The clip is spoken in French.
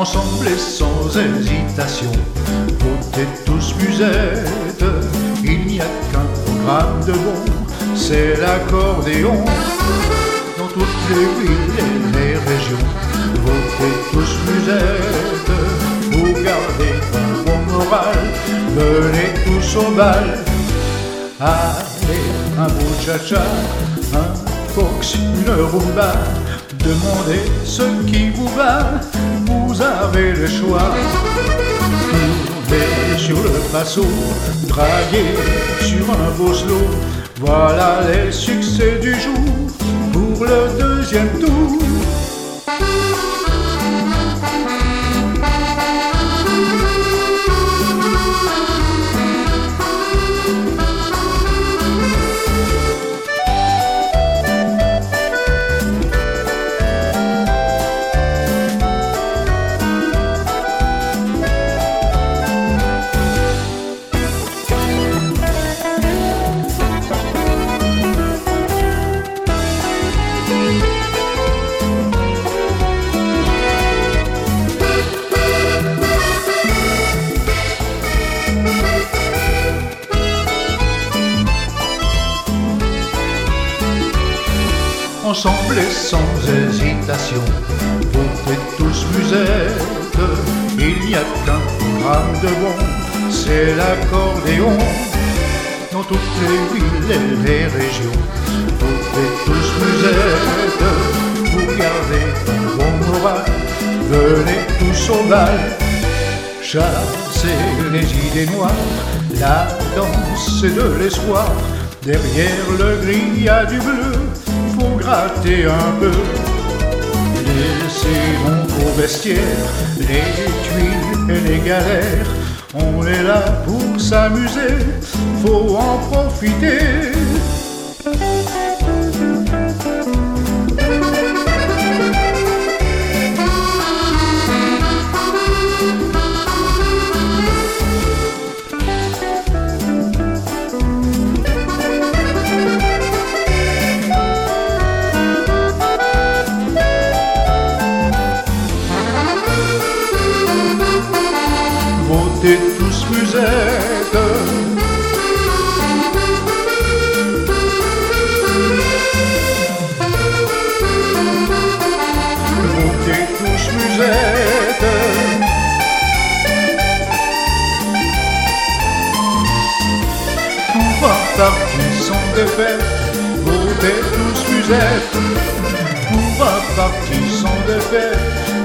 ensemble et sans hésitation. Votez tous musette, il n'y a qu'un programme de bon, c'est l'accordéon. Dans toutes les villes et les régions, votez tous musette, vous gardez un bon moral, venez tous au bal. Allez, un beau cha-cha, un fox, une rumba, demandez ce qui vous va, vous avez le choix. Tournez sur le passo, draguez sur un beau slow, voilà les succès du jour pour le deuxième tour. Ensemble et sans hésitation, votez tous musette, il n'y a qu'un programme de bon, c'est l'accordéon. Dans toutes les villes et les régions, votez tous musette, vous gardez un bon moral, venez tous au bal. Chassez les idées noires, la danse c'est de l'espoir, derrière le gris il y a du bleu, faut gratter un peu. Laissez donc au vestiaire les tuiles et les galères, on est là pour s'amuser, faut en profiter. Votez tous musette, votez tous musette. Tout va partir sans défaite, votez tous musette. Tout va partir sans défaite,